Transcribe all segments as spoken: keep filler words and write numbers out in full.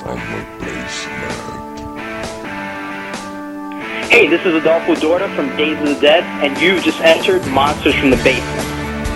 from the basement. Hey, this is Adolfo Dorda from Days of the Dead, and you just entered Monsters from the Basement.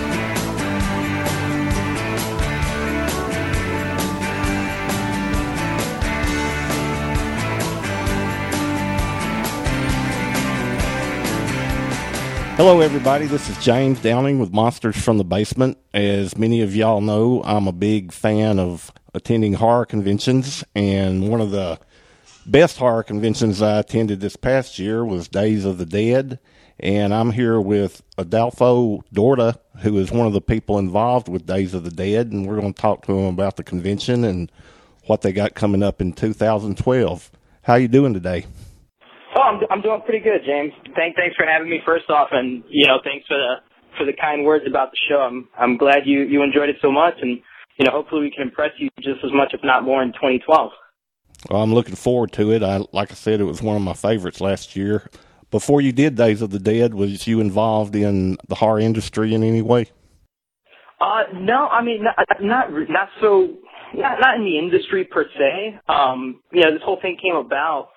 Hello, everybody. This is James Downing with Monsters from the Basement. As many of y'all know, I'm a big fan of attending horror conventions, and one of the best horror conventions I attended this past year was Days of the Dead, and I'm here with Adolfo Dorda, who is one of the people involved with Days of the Dead, and we're going to talk to him about the convention and what they got coming up in two thousand twelve. How you doing today? Oh, I'm I'm doing pretty good, James. Thank thanks for having me first off, and you know, thanks for the for the kind words about the show. I'm I'm glad you you enjoyed it so much, and you know, hopefully we can impress you just as much, if not more, in twenty twelve. Well, I'm looking forward to it. I like I said, it was one of my favorites last year. Before you did Days of the Dead, was you involved in the horror industry in any way? Uh, no, I mean, not not, not so, not not in the industry per se. Um, you know, this whole thing came about.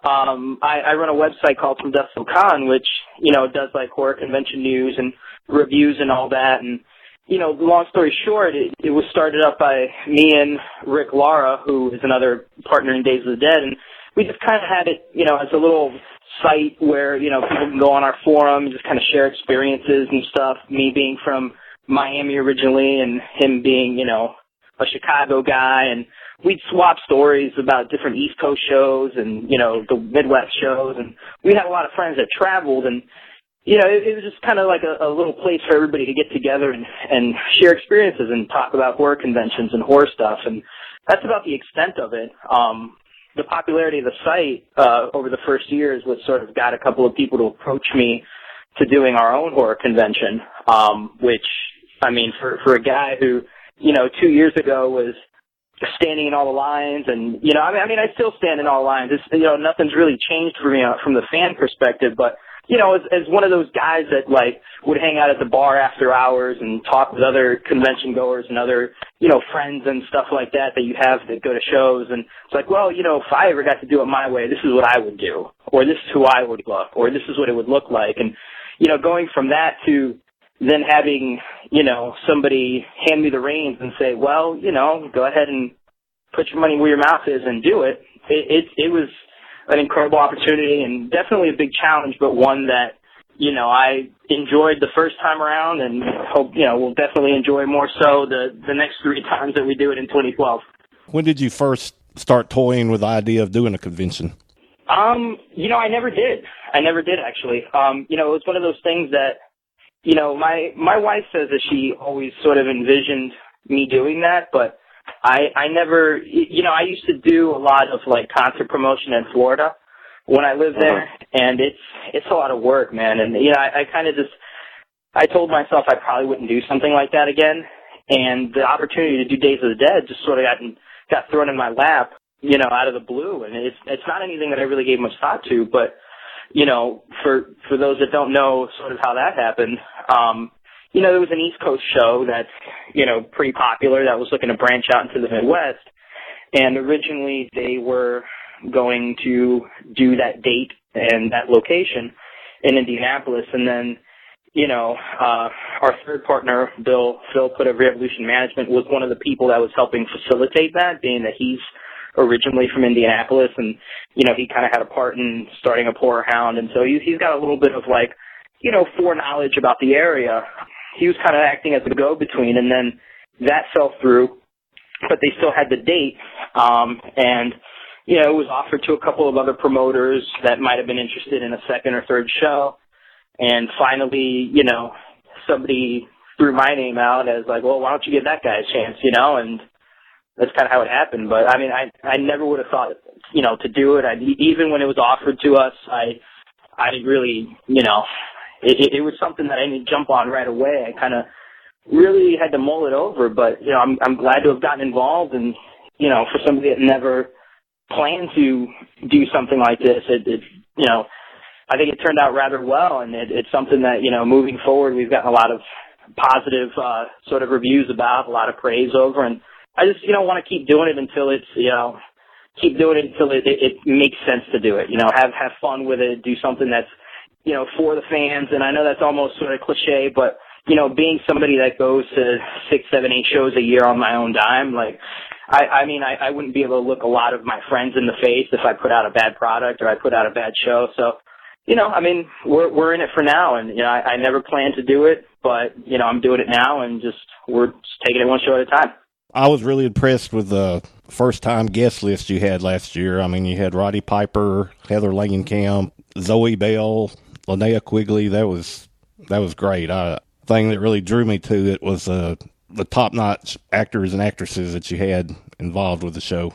Um, I, I run a website called From Dusk Till Con, which, you know, does like horror convention news and reviews and all that. And, you know, long story short, it, it was started up by me and Rick Lara, who is another partner in Days of the Dead. And we just kind of had it, you know, as a little site where, you know, people can go on our forum and just kind of share experiences and stuff. Me being from Miami originally and him being, you know, a Chicago guy, and we'd swap stories about different East Coast shows and, you know, the Midwest shows, and we had a lot of friends that traveled, and, you know, it, it was just kind of like a, a little place for everybody to get together and, and share experiences and talk about horror conventions and horror stuff, and that's about the extent of it. Um, the popularity of the site uh, over the first years was sort of got a couple of people to approach me to doing our own horror convention, um, which, I mean, for, for a guy who, you know, two years ago was standing in all the lines, and, you know, I mean, I mean, I still stand in all the lines. It's, you know, nothing's really changed for me uh, from the fan perspective, but, you know, as, as one of those guys that, like, would hang out at the bar after hours and talk with other convention goers and other, you know, friends and stuff like that that you have that go to shows, and it's like, well, you know, if I ever got to do it my way, this is what I would do, or this is who I would look, or this is what it would look like, and, you know, going from that to then having, you know, somebody hand me the reins and say, well, you know, go ahead and put your money where your mouth is and do it. It, it, it was an incredible opportunity and definitely a big challenge, but one that, you know, I enjoyed the first time around and hope, you know, we'll definitely enjoy more so the, the next three times that we do it in twenty twelve. When did you first start toying with the idea of doing a convention? Um, you know, I never did. I never did, actually. Um, you know, it was one of those things that, you know, my, my wife says that she always sort of envisioned me doing that, but I, I never, you know, I used to do a lot of like concert promotion in Florida when I lived there, and it's, it's a lot of work, man. And, you know, I, I kind of just, I told myself I probably wouldn't do something like that again. And the opportunity to do Days of the Dead just sort of got, got thrown in my lap, you know, out of the blue. And it's, it's not anything that I really gave much thought to, but, you know, for, for those that don't know sort of how that happened, um, you know, there was an East Coast show that's, you know, pretty popular that was looking to branch out into the Midwest. And originally they were going to do that date and that location in Indianapolis. And then, you know, uh, our third partner, Bill, Phil Put of Revolution Management, was one of the people that was helping facilitate that, being that he's originally from Indianapolis, and, you know, he kind of had a part in starting up Horror Hound, and so he's, he's got a little bit of, like, you know, foreknowledge about the area. He was kind of acting as a go-between, and then that fell through, but they still had the date, um, and, you know, it was offered to a couple of other promoters that might have been interested in a second or third show, and finally, you know, somebody threw my name out as like, well, why don't you give that guy a chance, you know, and that's kind of how it happened. But, I mean, I I never would have thought, you know, to do it. I, even when it was offered to us, I I really, you know, it, it was something that I didn't jump on right away. I kind of really had to mull it over. But, you know, I'm I'm glad to have gotten involved. And, you know, for somebody that never planned to do something like this, it, it you know, I think it turned out rather well. And it, it's something that, you know, moving forward, we've gotten a lot of positive uh, sort of reviews about, a lot of praise over. And I just, you know, want to keep doing it until it's, you know, keep doing it until it, it, it makes sense to do it. You know, have have fun with it, do something that's, you know, for the fans. And I know that's almost sort of cliche, but, you know, being somebody that goes to six, seven, eight shows a year on my own dime, like, I, I mean, I, I wouldn't be able to look a lot of my friends in the face if I put out a bad product or I put out a bad show. So, you know, I mean, we're we're in it for now, and, you know, I, I never planned to do it, but, you know, I'm doing it now, and just we're just taking it one show at a time. I was really impressed with the first-time guest list you had last year. I mean, you had Roddy Piper, Heather Langenkamp, Zoe Bell, Linnea Quigley. That was that was great. I, the thing that really drew me to it was uh, the top-notch actors and actresses that you had involved with the show.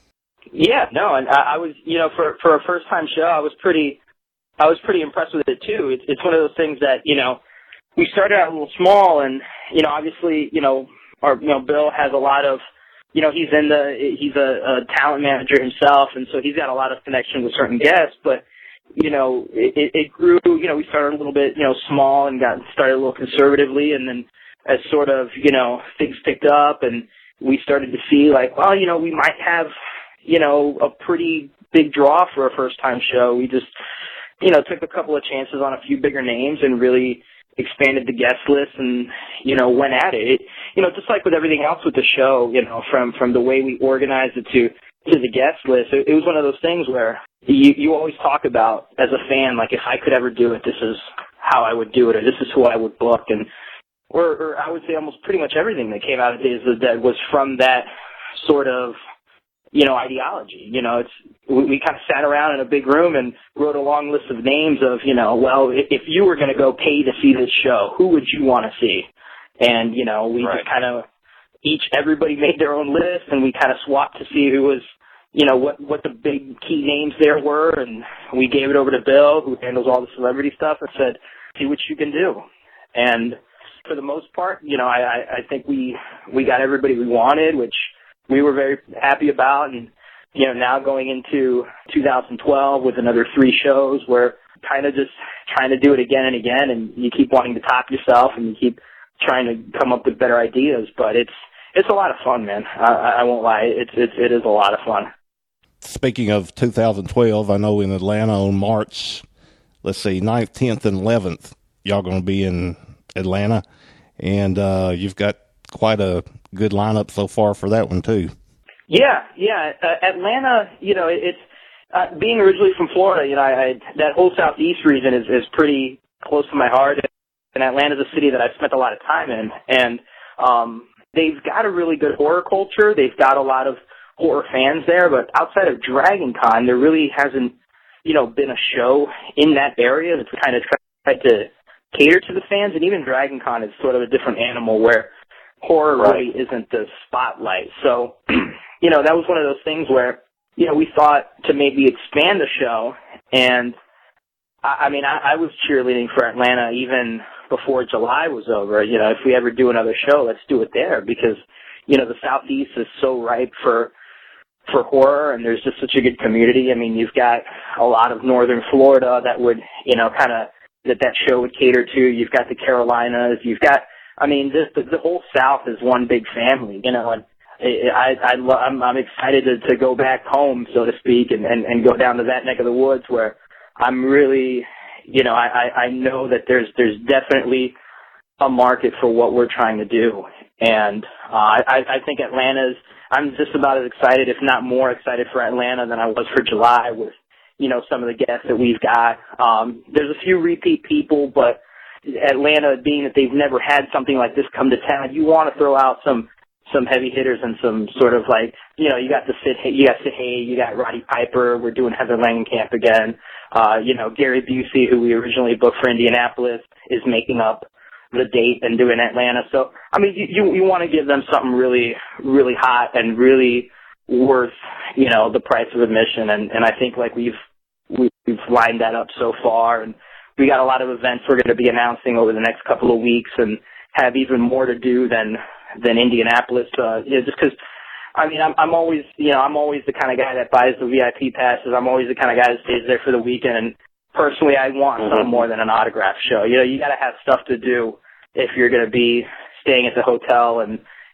Yeah, no, and I, I was, you know, for for a first-time show, I was pretty, I was pretty impressed with it too. It's it's one of those things that, you know, we started out a little small, and, you know, obviously, you know, our, you know, Bill has a lot of, you know, he's in the, he's a, a talent manager himself, and so he's got a lot of connection with certain guests, but, you know, it, it grew, you know, we started a little bit, you know, small and got started a little conservatively, and then as sort of, you know, things picked up, and we started to see, like, well, you know, we might have, you know, a pretty big draw for a first-time show. We just, you know, took a couple of chances on a few bigger names and really expanded the guest list and, you know, went at it. it. You know, just like with everything else with the show, you know, from, from the way we organized it to, to the guest list, it, it was one of those things where you, you always talk about, as a fan, like, if I could ever do it, this is how I would do it, or this is who I would book. And, or, or I would say almost pretty much everything that came out of Days of the Dead was from that sort of, you know, ideology. You know, it's, we, we kind of sat around in a big room and wrote a long list of names of, you know, well, if, if you were going to go pay to see this show, who would you want to see? And, you know, we right. just kind of, each, everybody made their own list, and we kind of swapped to see who was, you know, what, what the big key names there were, and we gave it over to Bill, who handles all the celebrity stuff, and said, see what you can do. And for the most part, you know, I, I think we, we got everybody we wanted, which we were very happy about. And, you know, now going into two thousand twelve with another three shows, we're kind of just trying to do it again and again, and you keep wanting to top yourself, and you keep trying to come up with better ideas. But it's it's a lot of fun, man. I, I won't lie. It's, it's, it is a lot of fun. Speaking of two thousand twelve, I know in Atlanta on March, let's see, ninth, tenth, and eleventh, y'all going to be in Atlanta, and uh, you've got quite a good lineup so far for that one too. Yeah, yeah. Uh, Atlanta, you know, it's uh, being originally from Florida. You know, I, I that whole southeast region is, is pretty close to my heart, and Atlanta's a city that I've spent a lot of time in. And um, they've got a really good horror culture. They've got a lot of horror fans there, but outside of Dragon Con, there really hasn't, you know, been a show in that area that's kind of tried to cater to the fans. And even Dragon Con is sort of a different animal where horror right. really isn't the spotlight. So, you know, that was one of those things where, you know, we thought to maybe expand the show. And, I, I mean, I, I was cheerleading for Atlanta even before July was over. You know, if we ever do another show, let's do it there, because, you know, the Southeast is so ripe for for horror, and there's just such a good community. I mean, you've got a lot of northern Florida that would, you know, kind of, that that show would cater to. You've got the Carolinas. You've got, I mean, this, the, the whole South is one big family, you know, and I, I, I I'm, I'm excited to, to go back home, so to speak, and, and, and go down to that neck of the woods where I'm really, you know, I, I know that there's, there's definitely a market for what we're trying to do. And, uh, I, I think Atlanta's, I'm just about as excited, if not more excited for Atlanta than I was for July with, you know, some of the guests that we've got. Um, there's a few repeat people, but Atlanta, being that they've never had something like this come to town, you want to throw out some some heavy hitters and some sort of like, you know, you got the Sid, you got Sid Haig, you got Roddy Piper, we're doing Heather Langenkamp again. Uh, you know, Gary Busey, who we originally booked for Indianapolis, is making up the date and doing Atlanta. So, I mean, you you, you want to give them something really, really hot and really worth, you know, the price of admission. And, and I think like we've we've lined that up so far, and we got a lot of events we're going to be announcing over the next couple of weeks, and have even more to do than than Indianapolis. Uh, you know, just because, I mean, I'm I'm always, you know, I'm always the kind of guy that buys the V I P passes. I'm always the kind of guy that stays there for the weekend. And personally, I want mm-hmm. something more than an autograph show. You know, you got to have stuff to do if you're going to be staying at the hotel and,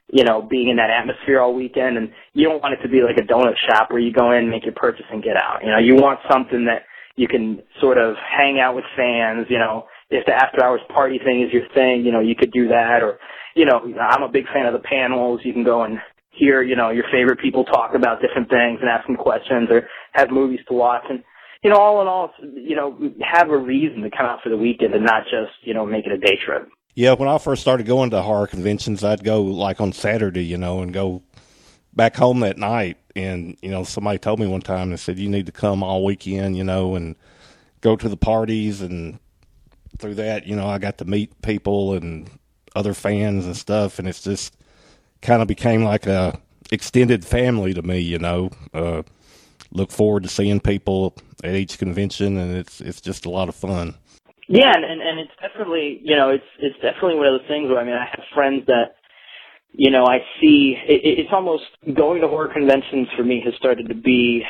you know, being in that atmosphere all weekend. And you don't want it to be like a donut shop where you go in, make your purchase, and get out. You know, you want something that you can sort of hang out with fans. You know, if the after hours party thing is your thing, you know, you could do that. Or, you know, I'm a big fan of the panels. You can go and hear, you know, your favorite people talk about different things and ask them questions, or have movies to watch. And, you know, all in all, you know, have a reason to come out for the weekend and not just, you know, make it a day trip. Yeah, when I first started going to horror conventions, I'd go like on Saturday, you know, and go back home that night. And, you know, somebody told me one time, they said, you need to come all weekend, you know, and go to the parties. And through that, you know, I got to meet people and other fans and stuff. And it's just kind of became like a extended family to me, you know. Uh, look forward to seeing people at each convention, and it's it's just a lot of fun. Yeah, and, and, and it's definitely, you know, it's it's definitely one of those things where, I mean, I have friends that, you know, I see, it, it's almost, going to horror conventions for me has started to be,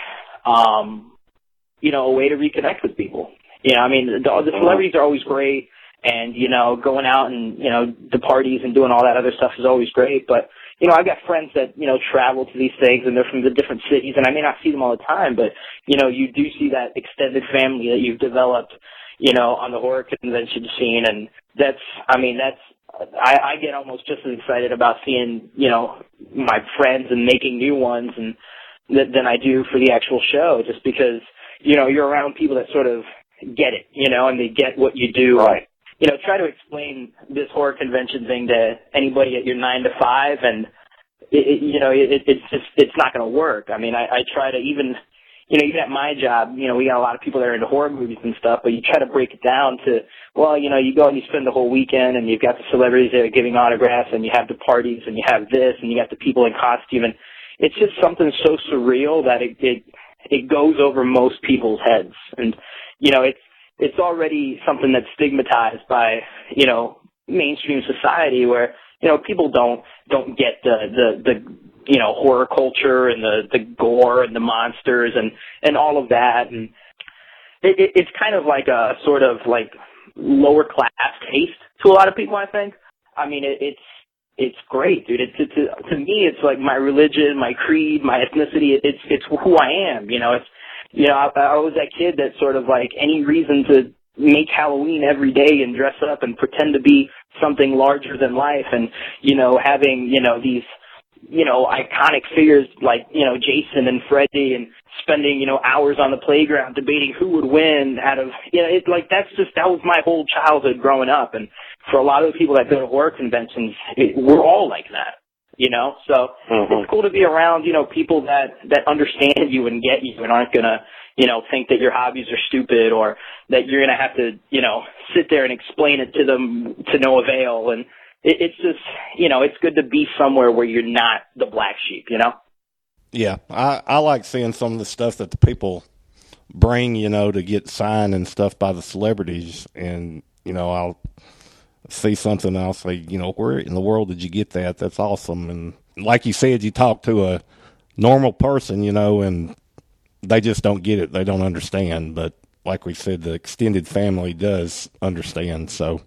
um, you know, a way to reconnect with people. You know, I mean, the, the celebrities are always great, and, you know, going out and, you know, the parties and doing all that other stuff is always great, but, you know, I've got friends that, you know, travel to these things, and they're from the different cities, and I may not see them all the time, but, you know, you do see that extended family that you've developed, you know, on the horror convention scene. And that's, I mean, that's, I, I get almost just as excited about seeing, you know, my friends and making new ones and th- than I do for the actual show, just because, you know, you're around people that sort of get it, you know, and they get what you do. Right. You know, try to explain this horror convention thing to anybody at your nine to five, and it, it, you know, it, it's just, it's not going to work. I mean, I, I try to even, you know, even at my job, you know, we got a lot of people that are into horror movies and stuff, but you try to break it down to, well, you know, you go and you spend the whole weekend, and you've got the celebrities that are giving autographs, and you have the parties, and you have this, and you got the people in costume, and it's just something so surreal that it it, it goes over most people's heads. And, you know, it's, it's already something that's stigmatized by, you know, mainstream society, where, you know, people don't, don't get the, the, the, you know, horror culture and the, the gore and the monsters and, and all of that. And it, it, it's kind of like a sort of like lower class taste to a lot of people, I think. I mean, it, it's, it's great, dude. It's, it's, to me, it's like my religion, my creed, my ethnicity. It's, it's who I am, you know. It's, you know, I, I was that kid that sort of like any reason to make Halloween every day and dress up and pretend to be something larger than life, and, you know, having, you know, these, you know, iconic figures like, you know, Jason and Freddy, and spending, you know, hours on the playground debating who would win out of, you know, it's like, that's just, that was my whole childhood growing up. And for a lot of the people that go to horror conventions, it, we're all like that. You know, so mm-hmm. It's cool to be around, you know, people that, that understand you and get you and aren't going to, you know, think that your hobbies are stupid, or that you're going to have to, you know, sit there and explain it to them to no avail. And it, it's just, you know, it's good to be somewhere where you're not the black sheep, you know? Yeah, I, I like seeing some of the stuff that the people bring, you know, to get signed and stuff by the celebrities. And, you know, I'll see something, I'll say, you know, where in the world did you get that? That's awesome. And like you said, you talk to a normal person, you know, and they just don't get it. They don't understand. But like we said, the extended family does understand. So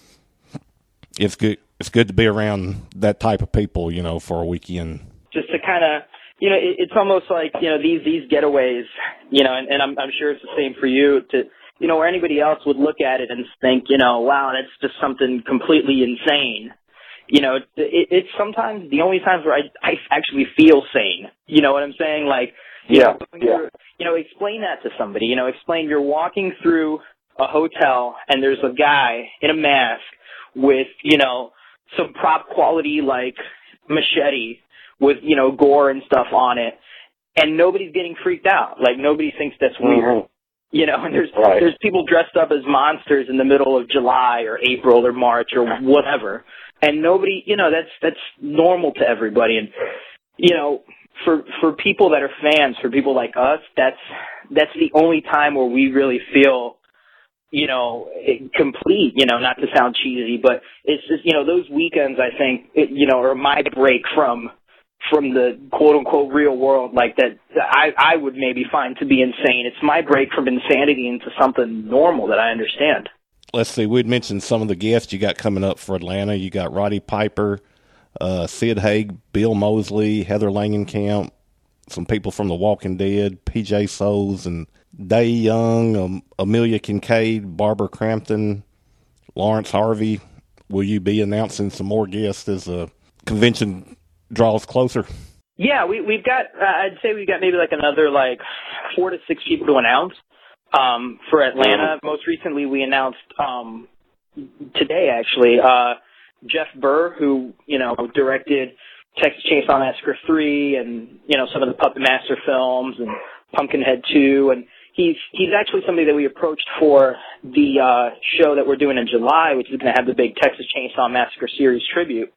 it's good. It's good to be around that type of people, you know, for a weekend. Just to kind of, you know, it, it's almost like, you know, these, these getaways, you know, and, and I'm, I'm sure it's the same for you, to, you know, where anybody else would look at it and think, you know, wow, that's just something completely insane. You know, it, it's sometimes the only times where I, I actually feel sane. You know what I'm saying? Like, you yeah, know, yeah. you know, explain that to somebody. You know, explain you're walking through a hotel and there's a guy in a mask with, you know, some prop quality like machete with, you know, gore and stuff on it, and nobody's getting freaked out. Like, nobody thinks that's weird. Mm-hmm. You know, and there's right. there's people dressed up as monsters in the middle of July or April or March or whatever, and nobody, you know, that's that's normal to everybody. And, you know, for for people that are fans, for people like us, that's that's the only time where we really feel, you know, complete. You know, not to sound cheesy, but it's just, you know, those weekends, I think, it, you know, are my break from. from the quote-unquote real world, like that I, I would maybe find to be insane. It's my break from insanity into something normal that I understand. Let's see, we'd mentioned some of the guests you got coming up for Atlanta. You got Roddy Piper, uh, Sid Haig, Bill Moseley, Heather Langenkamp, some people from The Walking Dead, P J Souls, and Day Young, um, Amelia Kincaid, Barbara Crampton, Lawrence Harvey. Will you be announcing some more guests as the convention draws closer? Yeah, we, we've got, uh, I'd say we've got maybe like another like four to six people to announce um, for Atlanta. Most recently we announced um, today, actually, uh, Jeff Burr, who, you know, directed Texas Chainsaw Massacre three and, you know, some of the Puppet Master films and Pumpkinhead two. And he's he's actually somebody that we approached for the uh, show that we're doing in July, which is going to have the big Texas Chainsaw Massacre series tribute.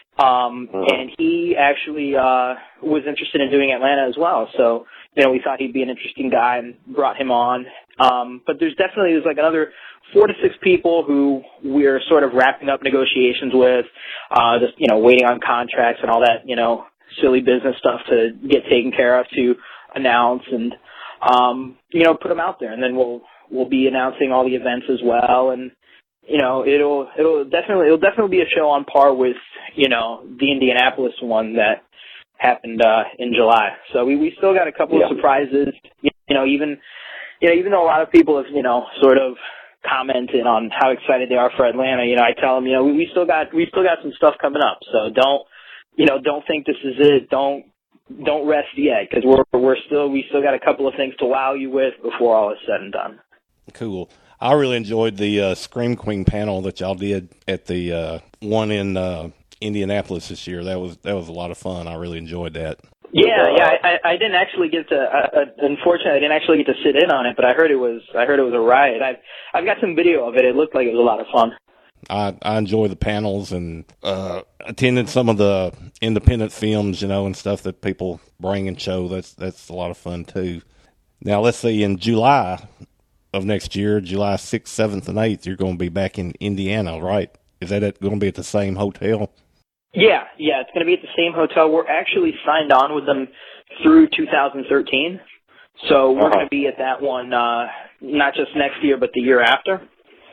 Um, and he actually uh, was interested in doing Atlanta as well. So, you know, we thought he'd be an interesting guy and brought him on. Um, but there's definitely there's like another four to six people who we're sort of wrapping up negotiations with, uh, just, you know, waiting on contracts and all that, you know, silly business stuff to get taken care of to announce and, um, you know, put them out there. And then we'll we'll be announcing all the events as well. And, you know, it'll it'll definitely it'll definitely be a show on par with, you know, the Indianapolis one that happened uh, in July. So we, we still got a couple yeah. of surprises. You know, even you know even though a lot of people have, you know, sort of commented on how excited they are for Atlanta, you know, I tell them, you know, we, we still got we still got some stuff coming up. So don't you know don't think this is it. Don't don't rest yet, because we're we're still we still got a couple of things to wow you with before all is said and done. Cool. I really enjoyed the uh, Scream Queen panel that y'all did at the uh, one in uh, Indianapolis this year. That was that was a lot of fun. I really enjoyed that. Yeah, yeah. I, I didn't actually get to. Uh, unfortunately, I didn't actually get to sit in on it, but I heard it was. I heard it was a riot. I've I've got some video of it. It looked like it was a lot of fun. I I enjoy the panels and uh, attending some of the independent films, you know, and stuff that people bring and show. That's that's a lot of fun too. Now let's see, in July of next year, July sixth, seventh, and eighth, you're going to be back in Indiana, right? Is that at, going to be at the same hotel? Yeah, yeah, it's going to be at the same hotel. We're actually signed on with them through two thousand thirteen, so we're uh-huh. going to be at that one uh, not just next year, but the year after.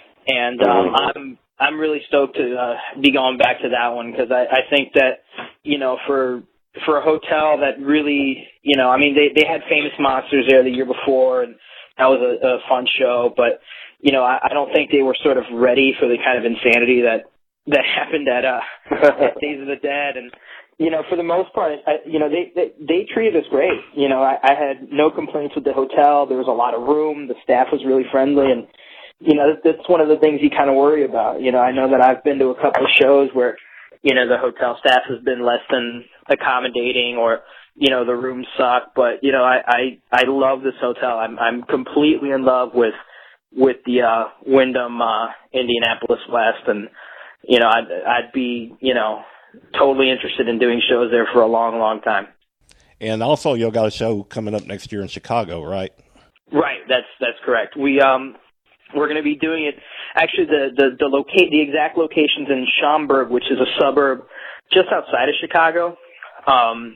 And um, I'm I'm really stoked to uh, be going back to that one, because I, I think that, you know, for for a hotel that really, you know, I mean, they they had Famous Monsters there the year before, and that was a, a fun show, but, you know, I, I don't think they were sort of ready for the kind of insanity that, that happened at, uh, at Days of the Dead. And, you know, for the most part, I, you know, they, they, they treated us great. You know, I, I had no complaints with the hotel. There was a lot of room. The staff was really friendly. And, you know, that's, that's one of the things you kind of worry about. You know, I know that I've been to a couple of shows where, you know, the hotel staff has been less than accommodating, or, you know, the rooms suck, but, you know, I, I, I love this hotel. I'm, I'm completely in love with, with the, uh, Wyndham, uh, Indianapolis West. And, you know, I'd, I'd be, you know, totally interested in doing shows there for a long, long time. And also, y'all got a show coming up next year in Chicago, right? Right. That's, that's correct. We, um, we're going to be doing it. Actually, the, the, the locate, the exact location's in Schaumburg, which is a suburb just outside of Chicago. Um,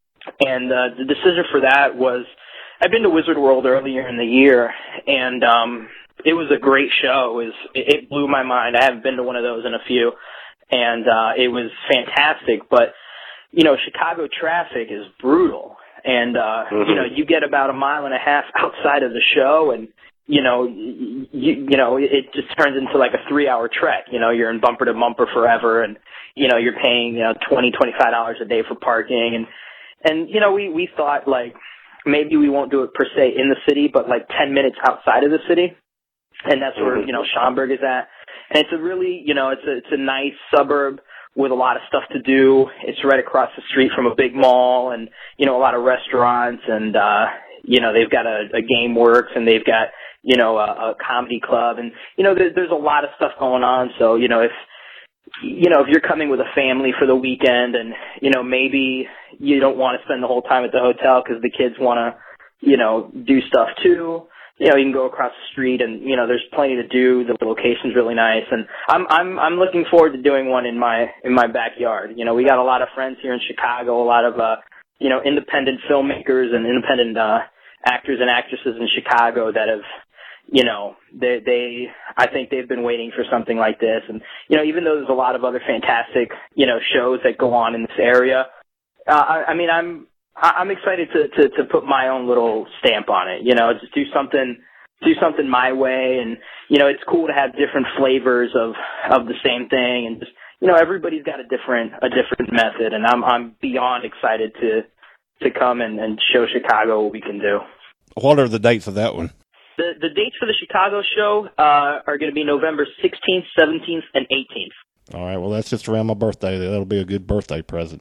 And uh, the decision for that was, I'd been to Wizard World earlier in the year, and um, it was a great show. It, was, it blew my mind. I haven't been to one of those in a few, and uh, it was fantastic. But, you know, Chicago traffic is brutal, and, uh, mm-hmm. you know, you get about a mile and a half outside of the show, and, you know, you, you know, it just turns into like a three-hour trek. You know, you're in bumper to bumper forever, and, you know, you're paying, you know, twenty dollars, twenty-five dollars a day for parking, and And, you know, we, we thought, like, maybe we won't do it per se in the city, but, like, ten minutes outside of the city. And that's where, you know, Schaumburg is at. And it's a really, you know, it's a, it's a nice suburb with a lot of stuff to do. It's right across the street from a big mall and, you know, a lot of restaurants. And, uh, you know, they've got a, a GameWorks, and they've got, you know, a, a comedy club. And, you know, there, there's a lot of stuff going on. So, you know, if, you know, if you're coming with a family for the weekend and, you know, maybe you don't want to spend the whole time at the hotel because the kids want to, you know, do stuff too, you know, you can go across the street and, you know, there's plenty to do. The location's really nice. And I'm, I'm, I'm looking forward to doing one in my, in my backyard. You know, we got a lot of friends here in Chicago, a lot of, uh, you know, independent filmmakers and independent, uh, actors and actresses in Chicago that have, you know, they, they, I think they've been waiting for something like this. And, you know, even though there's a lot of other fantastic, you know, shows that go on in this area, uh, I, I mean, I'm, I'm excited to, to, to put my own little stamp on it, you know, just do something, do something my way. And, you know, it's cool to have different flavors of, of the same thing. And just, you know, everybody's got a different, a different method. And I'm, I'm beyond excited to, to come and, and show Chicago what we can do. What are the dates of that one? The the dates for the Chicago show uh, are going to be November sixteenth, seventeenth, and eighteenth. All right, well, that's just around my birthday. That'll be a good birthday present.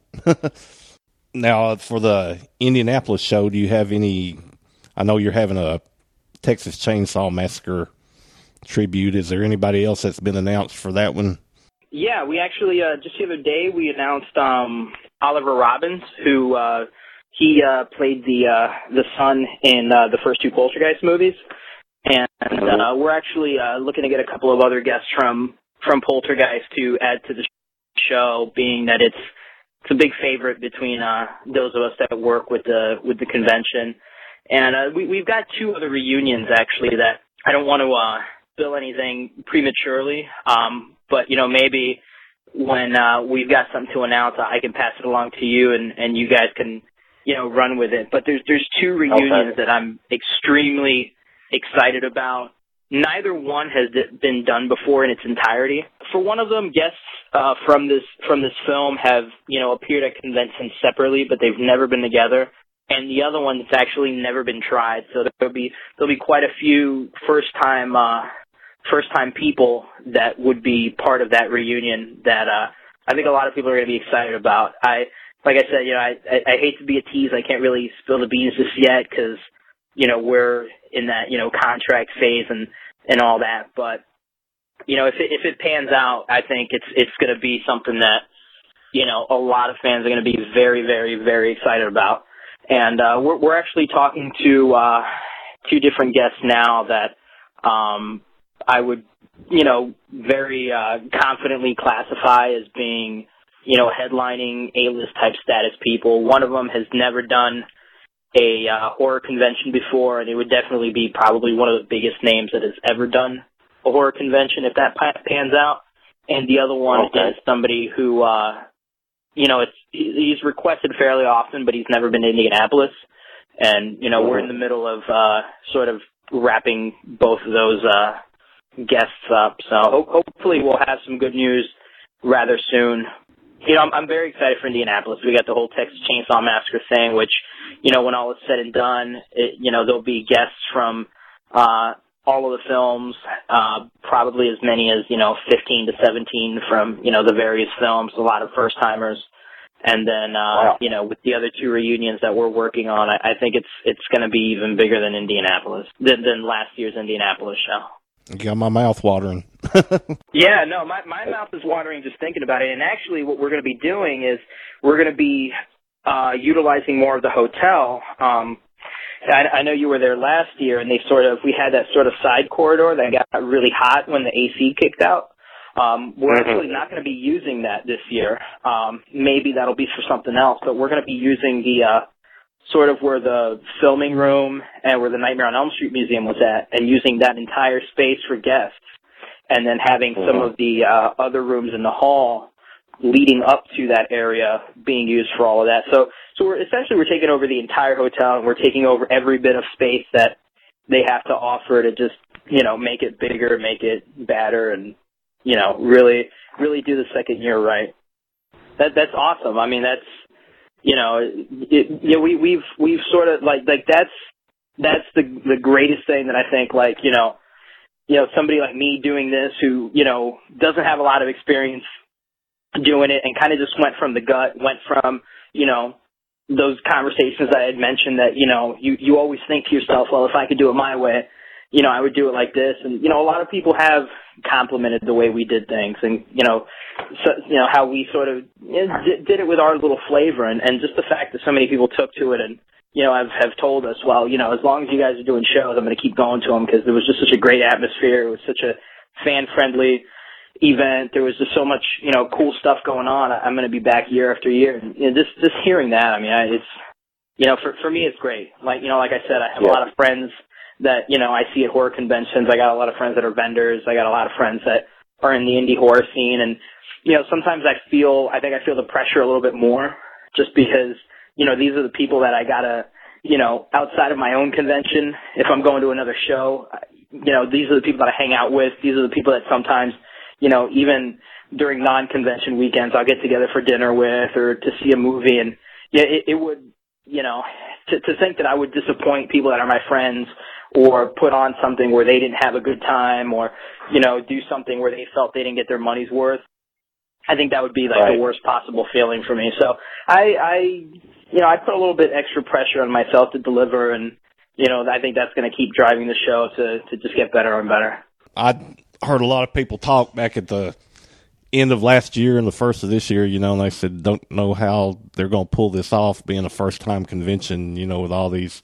Now, for the Indianapolis show, do you have any, I know you're having a Texas Chainsaw Massacre tribute. Is there anybody else that's been announced for that one? Yeah, we actually, uh, just the other day, we announced um, Oliver Robbins, who uh, he uh, played the uh, the son in uh, the first two Poltergeist movies. And uh, we're actually uh, looking to get a couple of other guests from, from Poltergeist to add to the show, being that it's it's a big favorite between uh, those of us that work with the with the convention. And uh, we, we've got two other reunions, actually, that I don't want to uh, bill anything prematurely, um, but, you know, maybe when uh, we've got something to announce, I can pass it along to you, and, and you guys can, you know, run with it. But there's there's two reunions okay. that I'm extremely excited about. Neither one has been done before in its entirety. For one of them, guests uh, from this from this film have, you know, appeared at conventions separately, but they've never been together. And the other one, it's actually never been tried. So there'll be there'll be quite a few first time uh, first time people that would be part of that reunion that uh, I think a lot of people are going to be excited about. I like I said, you know, I, I I hate to be a tease. I can't really spill the beans just yet because, you know, we're in that, you know, contract phase and, and all that. But, you know, if it, if it pans out, I think it's, it's going to be something that, you know, a lot of fans are going to be very, very, very excited about. And, uh, we're, we're actually talking to, uh, two different guests now that, um, I would, you know, very, uh, confidently classify as being, you know, headlining A-list type status people. One of them has never done a uh, horror convention before, and it would definitely be probably one of the biggest names that has ever done a horror convention if that pans out. And the other one okay. is somebody who, uh, you know, it's he's requested fairly often, but he's never been to Indianapolis. And, you know, mm-hmm. we're in the middle of uh, sort of wrapping both of those uh, guests up. So ho- hopefully we'll have some good news rather soon. You know, I'm, I'm very excited for Indianapolis. We got the whole Texas Chainsaw Massacre thing, which, you know, when all is said and done, it, you know, there'll be guests from uh, all of the films, uh, probably as many as, you know, fifteen to seventeen from, you know, the various films, a lot of first-timers. And then, uh, wow. you know, with the other two reunions that we're working on, I, I think it's it's going to be even bigger than Indianapolis, than, than last year's Indianapolis show. You got my mouth watering. Yeah, no, my, my mouth is watering just thinking about it. And actually what we're going to be doing is we're going to be uh, utilizing more of the hotel. Um, I, I know you were there last year, and they sort of, we had that sort of side corridor that got really hot when the A C kicked out. Um, we're mm-hmm. actually not going to be using that this year. Um, maybe that'll be for something else, but we're going to be using the uh, sort of where the filming room and where the Nightmare on Elm Street Museum was at, and using that entire space for guests, and then having mm-hmm. some of the uh, other rooms in the hall leading up to that area being used for all of that. So, so we're essentially we're taking over the entire hotel, and we're taking over every bit of space that they have to offer to just, you know, make it bigger, make it better, and, you know, really, really do the second year right. That that's awesome. I mean, that's, you know, it, you know, we we've we've sort of like like that's that's the the greatest thing that I think, like, you know, you know, somebody like me doing this who, you know, doesn't have a lot of experience doing it and kind of just went from the gut, went from, you know, those conversations I had mentioned that, you know, you, you always think to yourself, well, if I could do it my way, you know, I would do it like this. And, you know, a lot of people have complimented the way we did things and, you know, so, you know, how we sort of you know, did, did it with our little flavor, and, and just the fact that so many people took to it and, you know, have, have told us, well, you know, as long as you guys are doing shows, I'm going to keep going to them because there was just such a great atmosphere. It was such a fan-friendly event. There was just so much, you know, cool stuff going on. I'm going to be back year after year. And, you know, just, just hearing that, I mean, I, it's, you know, for, for me, it's great. Like, you know, like I said, I have yeah. a lot of friends that, you know, I see at horror conventions. I got a lot of friends that are vendors. I got a lot of friends that are in the indie horror scene. And, you know, sometimes I feel, I think I feel the pressure a little bit more just because, you know, these are the people that I gotta, you know, outside of my own convention, if I'm going to another show, you know, these are the people that I hang out with. These are the people that sometimes, you know, even during non-convention weekends, I'll get together for dinner with or to see a movie. And yeah, it, it would, you know, to, to think that I would disappoint people that are my friends or put on something where they didn't have a good time or, you know, do something where they felt they didn't get their money's worth. I think that would be like Right. the worst possible feeling for me. So I, I, you know, I put a little bit extra pressure on myself to deliver, and, you know, I think that's going to keep driving the show to, to just get better and better. I heard a lot of people talk back at the end of last year and the first of this year, you know, and they said, don't know how they're going to pull this off being a first time convention, you know, with all these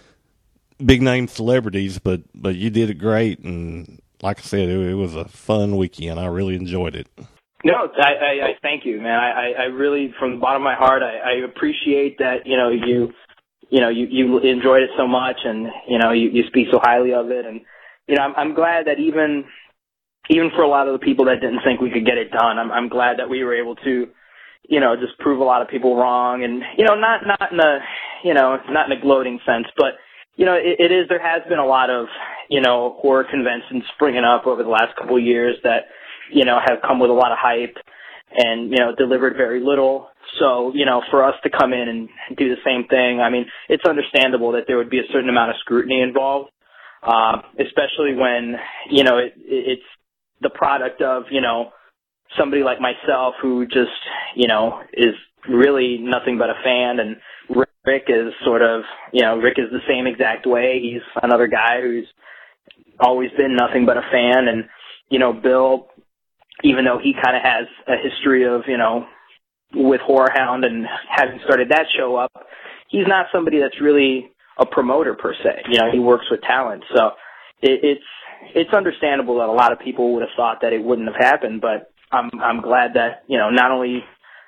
big name celebrities, but, but you did it great. And like I said, it, it was a fun weekend. I really enjoyed it. No, I, I, I thank you, man. I, I really, from the bottom of my heart, I, I appreciate that, you know, you, you know, you, you enjoyed it so much and, you know, you, you speak so highly of it. And, you know, I'm, I'm glad that even, even for a lot of the people that didn't think we could get it done, I'm, I'm glad that we were able to, you know, just prove a lot of people wrong. And, you know, not, not in a, you know, not in a gloating sense, but, you know, it, it is, there has been a lot of, you know, horror conventions springing up over the last couple of years that, you know, have come with a lot of hype and, you know, delivered very little. So, you know, for us to come in and do the same thing, I mean, it's understandable that there would be a certain amount of scrutiny involved, um, especially when, you know, it, it's the product of, you know, somebody like myself who just, you know, is really nothing but a fan. And Rick is sort of, you know, Rick is the same exact way. He's another guy who's always been nothing but a fan. And, you know, Bill, even though he kind of has a history of, you know, with Horror Hound and having started that show up, he's not somebody that's really a promoter per se. You know, he works with talent. So it, it's it's understandable that a lot of people would have thought that it wouldn't have happened, but I'm I'm glad that, you know, not only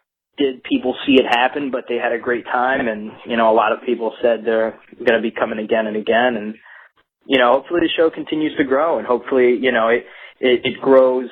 did people see it happen, but they had a great time, and, you know, a lot of people said they're going to be coming again and again, and, you know, hopefully the show continues to grow, and hopefully, you know, it it, it grows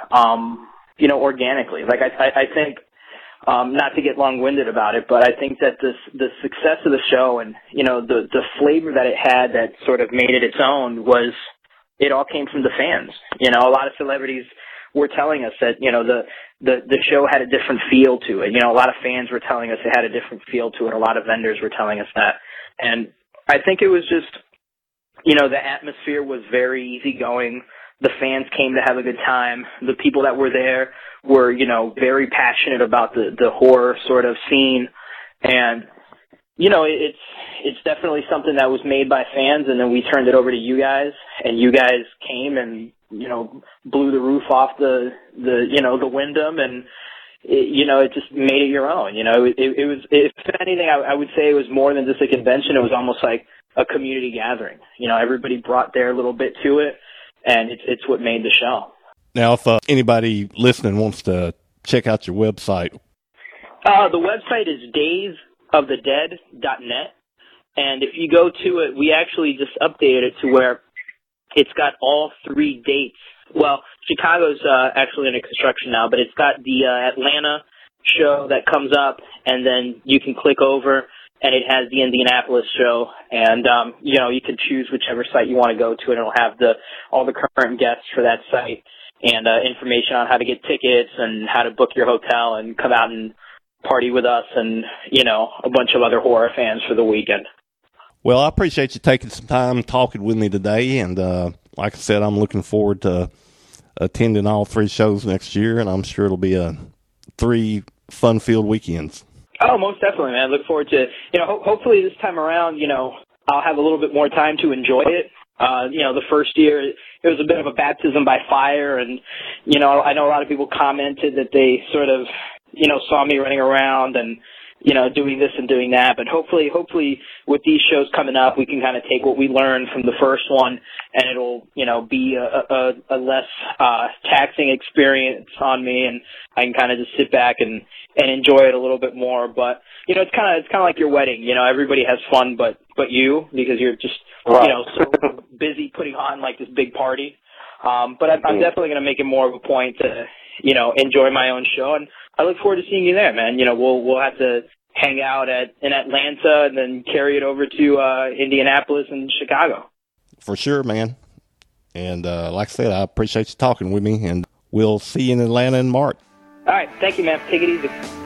Um, you know, organically. Like I, I, I think, um, not to get long-winded about it, but I think that this, the success of the show and, you know, the, the flavor that it had that sort of made it its own was, it all came from the fans. You know, a lot of celebrities were telling us that, you know, the, the, the show had a different feel to it. You know, a lot of fans were telling us it had a different feel to it. A lot of vendors were telling us that. And I think it was just, you know, the atmosphere was very easygoing. The fans came to have a good time. The people that were there were, you know, very passionate about the, the horror sort of scene. And, you know, it's, it's definitely something that was made by fans, and then we turned it over to you guys, and you guys came and, you know, blew the roof off the, the, you know, the Wyndham, and, it, you know, it just made it your own. You know, it, it was, if anything, I, I would say it was more than just a convention. It was almost like a community gathering. You know, everybody brought their little bit to it. And it's it's what made the show. Now, if uh, anybody listening wants to check out your website. Uh, the website is days of the dead dot net. And if you go to it, we actually just updated it to where it's got all three dates. Well, Chicago's uh, actually under construction now, but it's got the uh, Atlanta show that comes up, and then you can click over, and it has the Indianapolis show, and, um, you know, you can choose whichever site you want to go to, and it'll have the all the current guests for that site and uh, information on how to get tickets and how to book your hotel and come out and party with us and, you know, a bunch of other horror fans for the weekend. Well, I appreciate you taking some time talking with me today, and uh, like I said, I'm looking forward to attending all three shows next year, and I'm sure it'll be a three fun-filled weekends. Oh, most definitely, man. I look forward to, you know, ho- hopefully this time around, you know, I'll have a little bit more time to enjoy it. Uh, you know, the first year, it was a bit of a baptism by fire, and, you know, I know a lot of people commented that they sort of, you know, saw me running around and, you know, doing this and doing that. But hopefully, hopefully with these shows coming up, we can kind of take what we learned from the first one, and it'll, you know, be a, a, a less uh, taxing experience on me, and I can kind of just sit back and, and enjoy it a little bit more. But, you know, it's kind of it's kind of like your wedding. You know, everybody has fun, but but you, because you're just, right. you know, so busy putting on like this big party. Um, but I'm, I'm definitely going to make it more of a point to, you know, enjoy my own show, and I look forward to seeing you there, man. You know, we'll we'll have to hang out at in Atlanta and then carry it over to uh, Indianapolis and Chicago. For sure, man. And uh, like I said, I appreciate you talking with me, and we'll see you in Atlanta in March. All right, thank you, man. Take it easy.